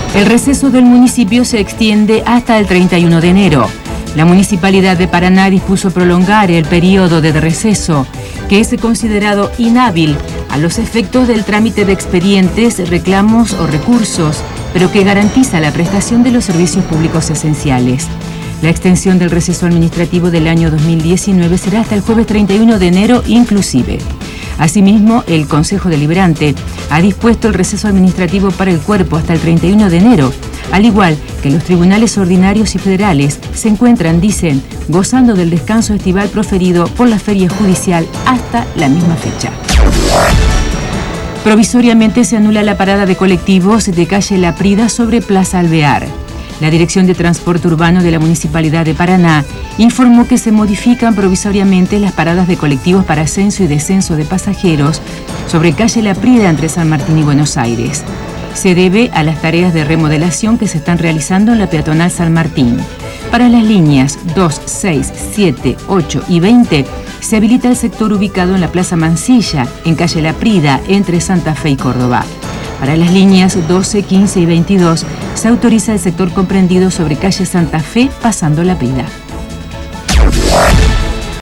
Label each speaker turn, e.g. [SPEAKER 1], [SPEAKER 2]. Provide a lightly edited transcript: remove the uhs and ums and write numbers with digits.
[SPEAKER 1] El receso del municipio se extiende hasta el 31 de enero. La Municipalidad de Paraná dispuso prolongar el periodo de receso, que es considerado inhábil a los efectos del trámite de expedientes, reclamos o recursos, pero que garantiza la prestación de los servicios públicos esenciales. La extensión del receso administrativo del año 2019 será hasta el jueves 31 de enero inclusive. Asimismo, el Consejo Deliberante ha dispuesto el receso administrativo para el cuerpo hasta el 31 de enero, al igual que los tribunales ordinarios y federales se encuentran, dicen, gozando del descanso estival proferido por la feria judicial hasta la misma fecha. Provisoriamente se anula la parada de colectivos de calle Laprida sobre Plaza Alvear. La Dirección de Transporte Urbano de la Municipalidad de Paraná informó que se modifican provisoriamente las paradas de colectivos para ascenso y descenso de pasajeros sobre calle Laprida entre San Martín y Buenos Aires. Se debe a las tareas de remodelación que se están realizando en la peatonal San Martín. Para las líneas 2, 6, 7, 8 y 20 se habilita el sector ubicado en la Plaza Mansilla, en calle Laprida, entre Santa Fe y Córdoba. Para las líneas 12, 15 y 22 se autoriza el sector comprendido sobre calle Santa Fe, pasando Laprida.